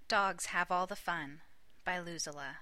Dogs Have All the Fun by Luzela.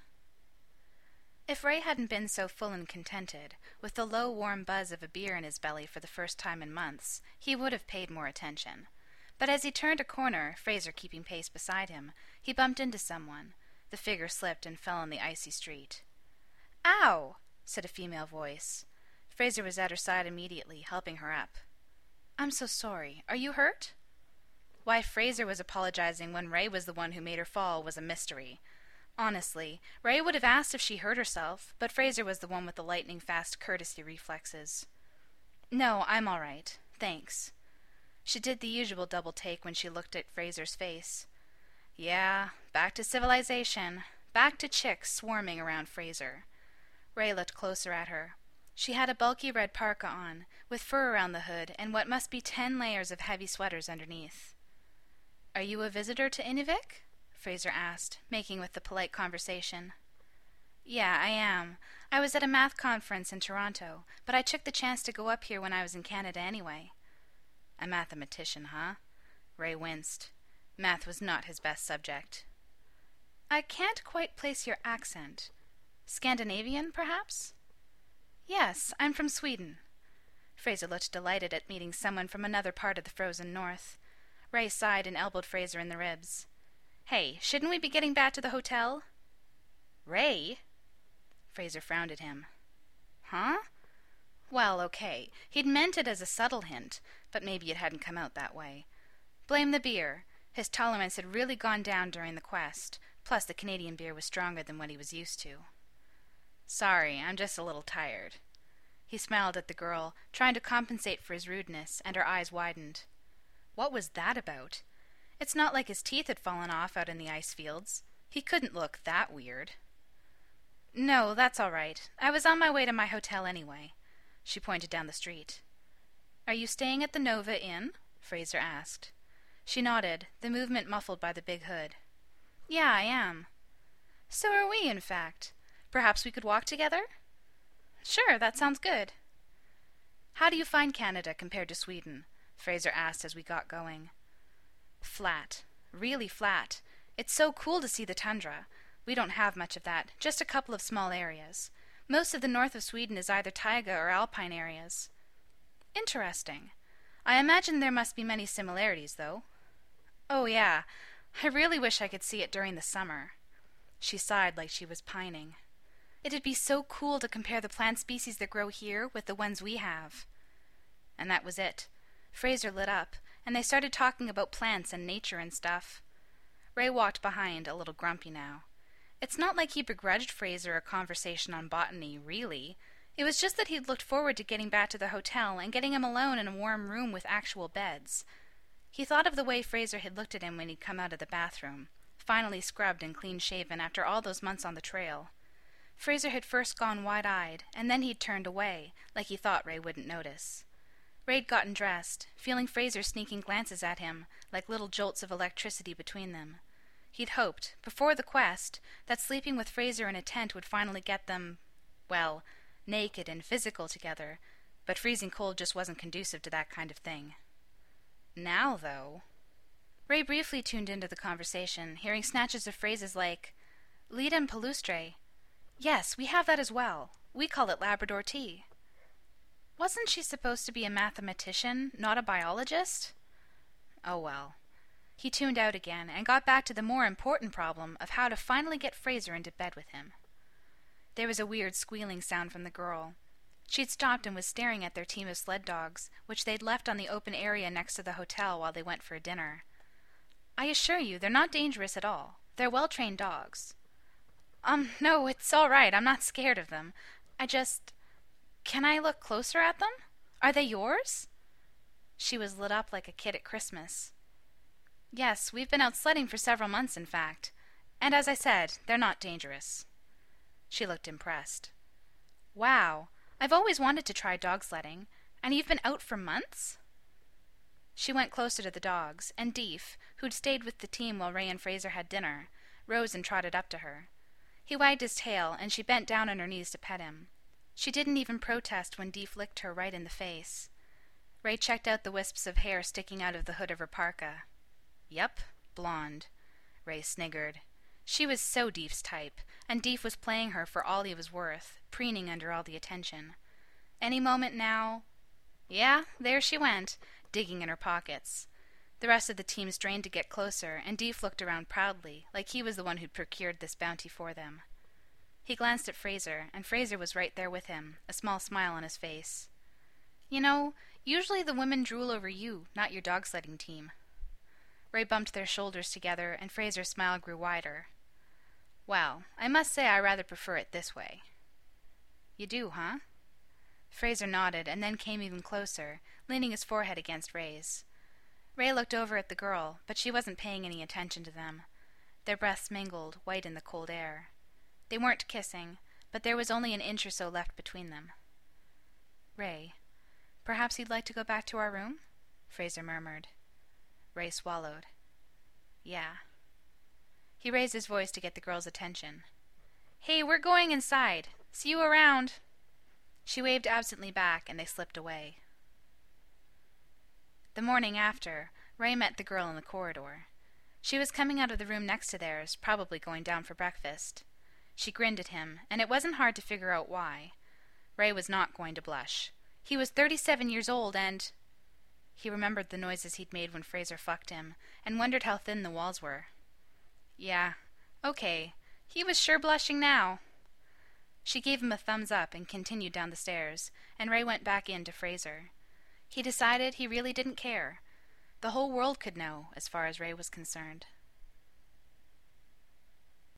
If Ray hadn't been so full and contented, with the low warm buzz of a beer in his belly for the first time in months, he would have paid more attention. But as he turned a corner, Fraser keeping pace beside him, he bumped into someone. The figure slipped and fell on the icy street. "Ow!" said a female voice. Fraser was at her side immediately, helping her up. "I'm so sorry. Are you hurt?" Why Fraser was apologizing when Ray was the one who made her fall was a mystery. Honestly, Ray would have asked if she hurt herself, but Fraser was the one with the lightning-fast courtesy reflexes. "No, I'm all right. Thanks." She did the usual double take when she looked at Fraser's face. Yeah, back to civilization. Back to chicks swarming around Fraser. Ray looked closer at her. She had a bulky red parka on, with fur around the hood and what must be 10 layers of heavy sweaters underneath. "Are you a visitor to Inuvik?" Fraser asked, making with the polite conversation. "Yeah, I am. I was at a math conference in Toronto, but I took the chance to go up here when I was in Canada anyway." A mathematician, huh? Ray winced. Math was not his best subject. "I can't quite place your accent. Scandinavian, perhaps?" "Yes, I'm from Sweden." Fraser looked delighted at meeting someone from another part of the frozen north. Ray sighed and elbowed Fraser in the ribs. "Hey, shouldn't we be getting back to the hotel?" "Ray?" Fraser frowned at him. "Huh?" Well, okay. He'd meant it as a subtle hint, but maybe it hadn't come out that way. Blame the beer. His tolerance had really gone down during the quest, plus the Canadian beer was stronger than what he was used to. "Sorry, I'm just a little tired." He smiled at the girl, trying to compensate for his rudeness, and her eyes widened. What was that about? It's not like his teeth had fallen off out in the ice fields. He couldn't look that weird. "No, that's all right. I was on my way to my hotel anyway." She pointed down the street. "Are you staying at the Nova Inn?" Fraser asked. She nodded, the movement muffled by the big hood. "Yeah, I am." "So are we, in fact. Perhaps we could walk together?" "Sure, that sounds good." "How do you find Canada compared to Sweden?" Fraser asked as we got going. "Flat. Really flat. It's so cool to see the tundra. We don't have much of that, just a couple of small areas. Most of the north of Sweden is either taiga or alpine areas." "Interesting. I imagine there must be many similarities, though." "Oh, yeah. I really wish I could see it during the summer." She sighed like she was pining. "It'd be so cool to compare the plant species that grow here with the ones we have." And that was it. Fraser lit up, and they started talking about plants and nature and stuff. Ray walked behind, a little grumpy now. It's not like he begrudged Fraser a conversation on botany, really. It was just that he'd looked forward to getting back to the hotel and getting him alone in a warm room with actual beds. He thought of the way Fraser had looked at him when he'd come out of the bathroom, finally scrubbed and clean-shaven after all those months on the trail. Fraser had first gone wide-eyed, and then he'd turned away, like he thought Ray wouldn't notice. Ray'd gotten dressed, feeling Fraser sneaking glances at him, like little jolts of electricity between them. He'd hoped, before the quest, that sleeping with Fraser in a tent would finally get them, well, naked and physical together, but freezing cold just wasn't conducive to that kind of thing. Now, though... Ray briefly tuned into the conversation, hearing snatches of phrases like, "Lidum palustre." "Yes, we have that as well. We call it Labrador tea." Wasn't she supposed to be a mathematician, not a biologist? Oh well. He tuned out again and got back to the more important problem of how to finally get Fraser into bed with him. There was a weird squealing sound from the girl. She'd stopped and was staring at their team of sled dogs, which they'd left on the open area next to the hotel while they went for dinner. "I assure you, they're not dangerous at all. They're well-trained dogs." No, it's all right. I'm not scared of them. Can I look closer at them? Are they yours?" She was lit up like a kid at Christmas. "Yes, we've been out sledding for several months, in fact. And as I said, they're not dangerous." She looked impressed. "Wow, I've always wanted to try dog sledding. And you've been out for months?" She went closer to the dogs, and Deef, who'd stayed with the team while Ray and Fraser had dinner, rose and trotted up to her. He wagged his tail, and she bent down on her knees to pet him. She didn't even protest when Deef licked her right in the face. Ray checked out the wisps of hair sticking out of the hood of her parka. Yep, blonde. Ray sniggered. She was so Deef's type, and Deef was playing her for all he was worth, preening under all the attention. Any moment now... Yeah, there she went, digging in her pockets. The rest of the team strained to get closer, and Deef looked around proudly, like he was the one who'd procured this bounty for them. He glanced at Fraser, and Fraser was right there with him, a small smile on his face. You know, usually the women drool over you, not your dog-sledding team. Ray bumped their shoulders together, and Fraser's smile grew wider. Well, I must say I rather prefer it this way. You do, huh? Fraser nodded, and then came even closer, leaning his forehead against Ray's. Ray looked over at the girl, but she wasn't paying any attention to them. Their breaths mingled, white in the cold air. They weren't kissing, but there was only an inch or so left between them. Ray, perhaps you'd like to go back to our room? Fraser murmured. Ray swallowed. Yeah. He raised his voice to get the girl's attention. Hey, we're going inside. See you around. She waved absently back, and they slipped away. The morning after, Ray met the girl in the corridor. She was coming out of the room next to theirs, probably going down for breakfast. She grinned at him, and it wasn't hard to figure out why. Ray was not going to blush. He was 37 years old, and... He remembered the noises he'd made when Fraser fucked him, and wondered how thin the walls were. Yeah, okay. He was sure blushing now. She gave him a thumbs up and continued down the stairs, and Ray went back in to Fraser. He decided he really didn't care. The whole world could know, as far as Ray was concerned.